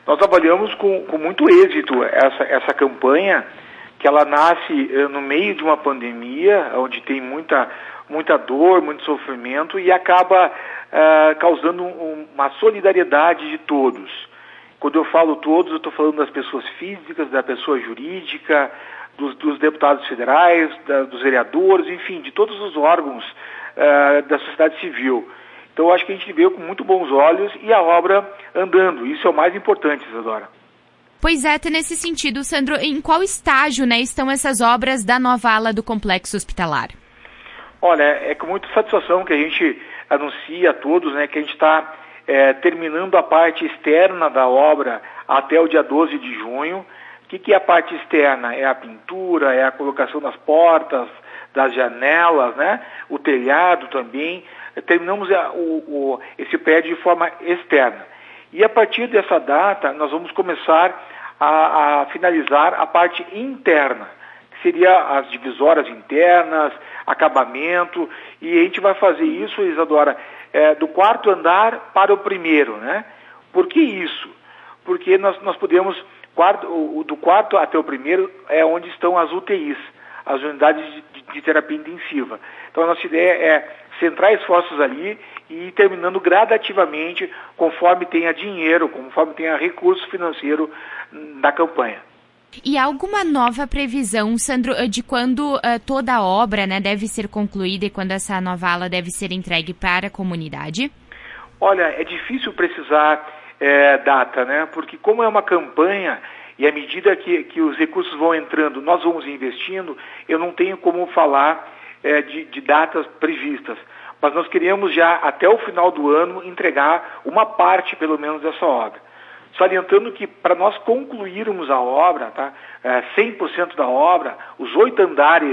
Nós trabalhamos com muito êxito essa campanha, que ela nasce no meio de uma pandemia, onde tem muita dor, muito sofrimento, e acaba causando uma solidariedade de todos. Quando eu falo todos, eu estou falando das pessoas físicas, da pessoa jurídica, dos deputados federais, dos vereadores, enfim, de todos os órgãos da sociedade civil. Então, eu acho que a gente veio com muito bons olhos e a obra andando. Isso é o mais importante, Isadora. Pois é, até nesse sentido, Sandro, em qual estágio, né, estão essas obras da nova ala do Complexo Hospitalar? Olha, é com muita satisfação que a gente anuncia a todos, né, que a gente está terminando a parte externa da obra até o dia 12 de junho. O que é a parte externa? É a pintura, é a colocação das portas, das janelas, né, o telhado também. Terminamos esse prédio de forma externa. E a partir dessa data, nós vamos começar a finalizar a parte interna, que seria as divisórias internas, acabamento, e a gente vai fazer isso, Isadora, do quarto andar para o primeiro, né? Por que isso? Porque nós podemos, do quarto até o primeiro é onde estão as UTIs, as unidades de terapia intensiva. Então a nossa ideia é centrar esforços ali e ir terminando gradativamente, conforme tenha dinheiro, conforme tenha recurso financeiro da campanha. E há alguma nova previsão, Sandro, de quando toda a obra, né, deve ser concluída e quando essa nova ala deve ser entregue para a comunidade? Olha, é difícil precisar data, né? Porque como é uma campanha e à medida que os recursos vão entrando, nós vamos investindo, eu não tenho como falar de datas previstas. Mas nós queríamos já, até o final do ano, entregar uma parte, pelo menos, dessa obra. Salientando que, para nós concluirmos a obra, tá, 100% da obra, os 8 andares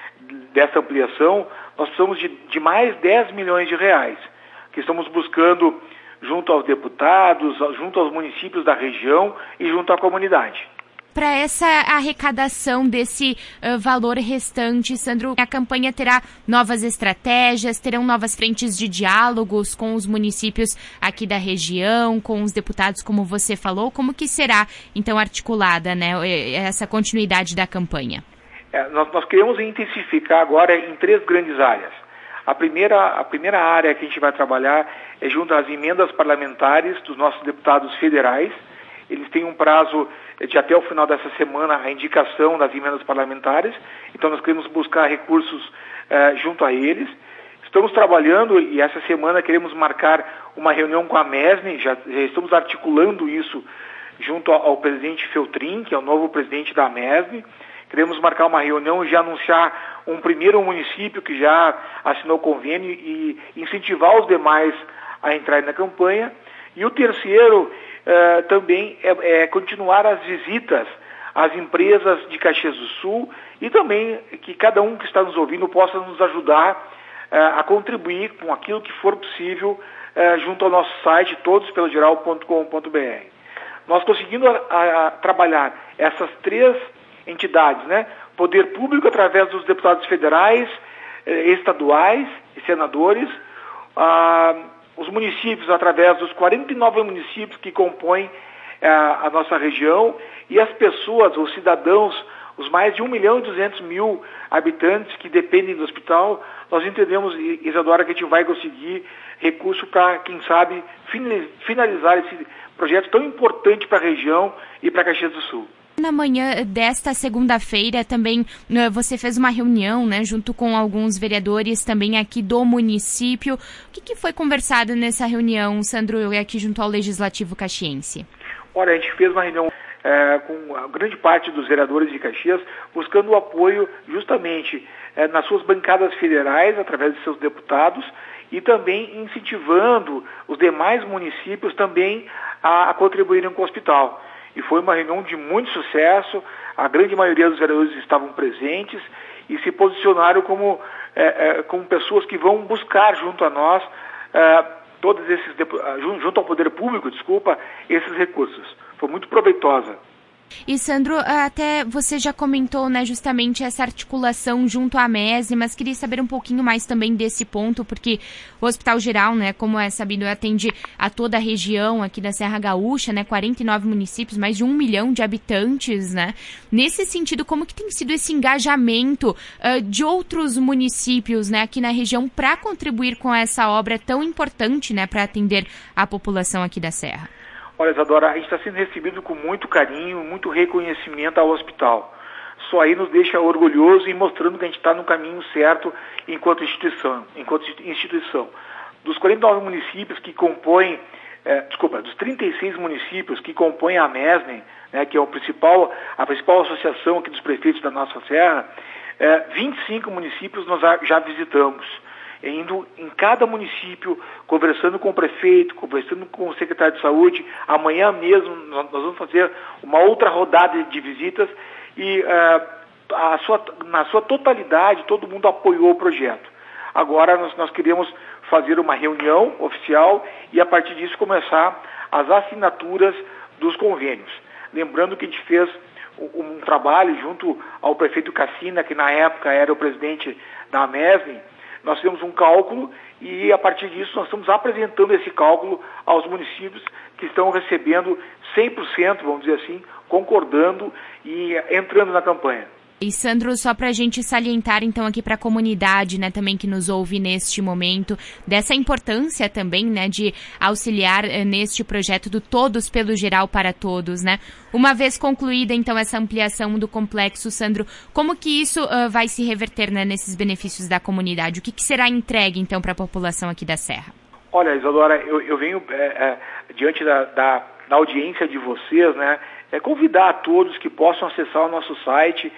dessa ampliação, nós precisamos de mais 10 milhões de reais, que estamos buscando junto aos deputados, junto aos municípios da região e junto à comunidade. Para essa arrecadação desse valor restante, Sandro, a campanha terá novas estratégias, terão novas frentes de diálogos com os municípios aqui da região, com os deputados, como você falou. Como que será, então, articulada, né, essa continuidade da campanha? Nós queremos intensificar agora em 3 grandes áreas. A primeira área que a gente vai trabalhar é junto às emendas parlamentares dos nossos deputados federais. Eles têm um prazo de até o final dessa semana a indicação das emendas parlamentares, então nós queremos buscar recursos junto a eles. Estamos trabalhando e essa semana queremos marcar uma reunião com a MESNE, já estamos articulando isso junto ao presidente Feltrin, que é o novo presidente da MESNE. Queremos marcar uma reunião e já anunciar um primeiro município que já assinou o convênio e incentivar os demais a entrarem na campanha. E o terceiro também é continuar as visitas às empresas de Caxias do Sul e também que cada um que está nos ouvindo possa nos ajudar a contribuir com aquilo que for possível junto ao nosso site, todospelogeral.com.br. Nós conseguindo trabalhar essas 3 entidades, né? Poder público através dos deputados federais, estaduais e senadores, os municípios através dos 49 municípios que compõem a nossa região e as pessoas, os cidadãos, os mais de 1.200.000 habitantes que dependem do hospital. Nós entendemos, Isadora, que a gente vai conseguir recurso para, quem sabe, finalizar esse projeto tão importante para a região e para Caxias do Sul. Na manhã desta segunda-feira também você fez uma reunião, né, junto com alguns vereadores também aqui do município. O que foi conversado nessa reunião, Sandro, aqui junto ao Legislativo caxiense? Olha, a gente fez uma reunião com a grande parte dos vereadores de Caxias, buscando o apoio justamente nas suas bancadas federais, através de seus deputados, e também incentivando os demais municípios também a contribuírem com o hospital. E foi uma reunião de muito sucesso, a grande maioria dos vereadores estavam presentes e se posicionaram como pessoas que vão buscar junto a nós, junto ao poder público, esses recursos. Foi muito proveitosa. E, Sandro, até você já comentou, né, justamente essa articulação junto à MESE, mas queria saber um pouquinho mais também desse ponto, porque o Hospital Geral, né, como é sabido, atende a toda a região aqui da Serra Gaúcha, né, 49 municípios, mais de 1 milhão de habitantes, né? Nesse sentido, como que tem sido esse engajamento de outros municípios, né, aqui na região para contribuir com essa obra tão importante, né, para atender a população aqui da Serra? Olha, Isadora, a gente está sendo recebido com muito carinho, muito reconhecimento ao hospital. Isso aí nos deixa orgulhoso e mostrando que a gente está no caminho certo enquanto instituição. Dos 49 municípios que compõem, dos 36 municípios que compõem a MESNE, né, que é a principal associação aqui dos prefeitos da nossa serra, 25 municípios nós já visitamos. Indo em cada município, conversando com o prefeito, conversando com o secretário de saúde. Amanhã mesmo nós vamos fazer uma outra rodada de visitas e na sua totalidade todo mundo apoiou o projeto. Agora nós queremos fazer uma reunião oficial e a partir disso começar as assinaturas dos convênios. Lembrando que a gente fez um trabalho junto ao prefeito Cassina, que na época era o presidente da MESNE. Nós fizemos um cálculo e, a partir disso, nós estamos apresentando esse cálculo aos municípios que estão recebendo 100%, vamos dizer assim, concordando e entrando na campanha. E, Sandro, só para a gente salientar, então, aqui para a comunidade, né, também que nos ouve neste momento, dessa importância também, né, de auxiliar neste projeto do Todos pelo Geral para Todos, né? Uma vez concluída, então, essa ampliação do complexo, Sandro, como que isso vai se reverter, né, nesses benefícios da comunidade? O que será entregue, então, para a população aqui da Serra? Olha, Isadora, eu venho diante da audiência de vocês, né, convidar a todos que possam acessar o nosso site,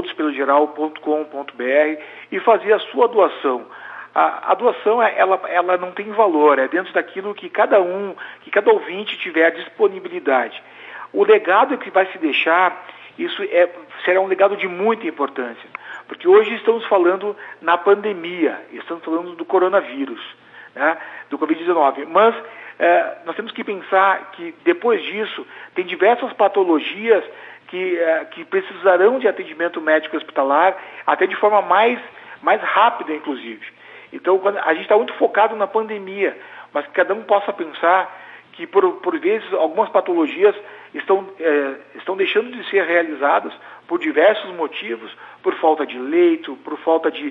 todospelogeral.com.br, e fazer a sua doação. A doação, ela não tem valor, é dentro daquilo que cada ouvinte tiver disponibilidade. O legado que vai se deixar, será um legado de muita importância, porque hoje estamos falando na pandemia, estamos falando do coronavírus, né, do Covid-19, mas nós temos que pensar que depois disso tem diversas patologias que precisarão de atendimento médico hospitalar, até de forma mais rápida, inclusive. Então, a gente está muito focado na pandemia, mas que cada um possa pensar que, por vezes, algumas patologias estão deixando de ser realizadas por diversos motivos, por falta de leito, por falta de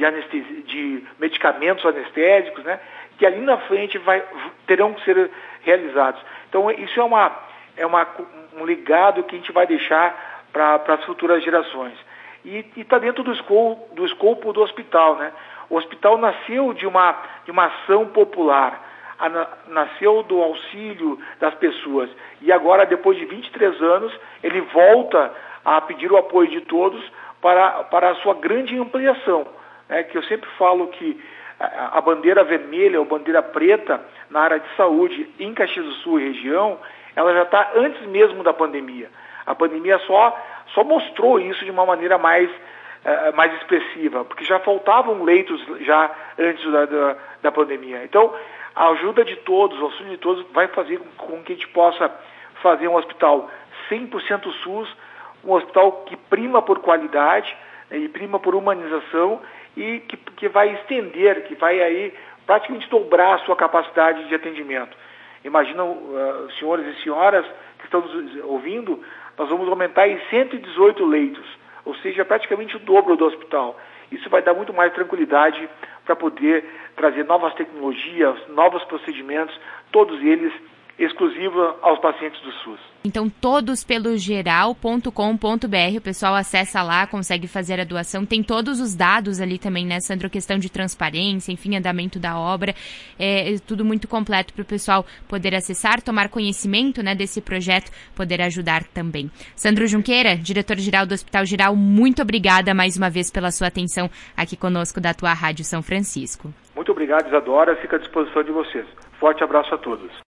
medicamentos anestésicos, né, que ali na frente terão que ser realizados. Então, isso é um legado que a gente vai deixar para as futuras gerações. E está dentro do escopo do hospital, né? O hospital nasceu de uma ação popular, nasceu do auxílio das pessoas. E agora, depois de 23 anos, ele volta a pedir o apoio de todos para a sua grande ampliação, né? Que eu sempre falo que a bandeira vermelha ou bandeira preta na área de saúde em Caxias do Sul e região, ela já está antes mesmo da pandemia. A pandemia só mostrou isso de uma maneira mais expressiva, porque já faltavam leitos já antes da pandemia. Então, a ajuda de todos, o auxílio de todos vai fazer com que a gente possa fazer um hospital 100% SUS, um hospital que prima por qualidade, né, e prima por humanização e que vai estender, que vai aí praticamente dobrar a sua capacidade de atendimento. Imaginam, senhores e senhoras que estão nos ouvindo, nós vamos aumentar em 118 leitos, ou seja, praticamente o dobro do hospital. Isso vai dar muito mais tranquilidade para poder trazer novas tecnologias, novos procedimentos, todos eles exclusivos aos pacientes do SUS. Então, todospelogeral.com.br, o pessoal acessa lá, consegue fazer a doação, tem todos os dados ali também, né, Sandro, questão de transparência, enfim, andamento da obra, tudo muito completo para o pessoal poder acessar, tomar conhecimento, né, desse projeto, poder ajudar também. Sandro Junqueira, diretor-geral do Hospital Geral, muito obrigada mais uma vez pela sua atenção aqui conosco da tua Rádio São Francisco. Muito obrigado, Isadora, fica à disposição de vocês. Forte abraço a todos.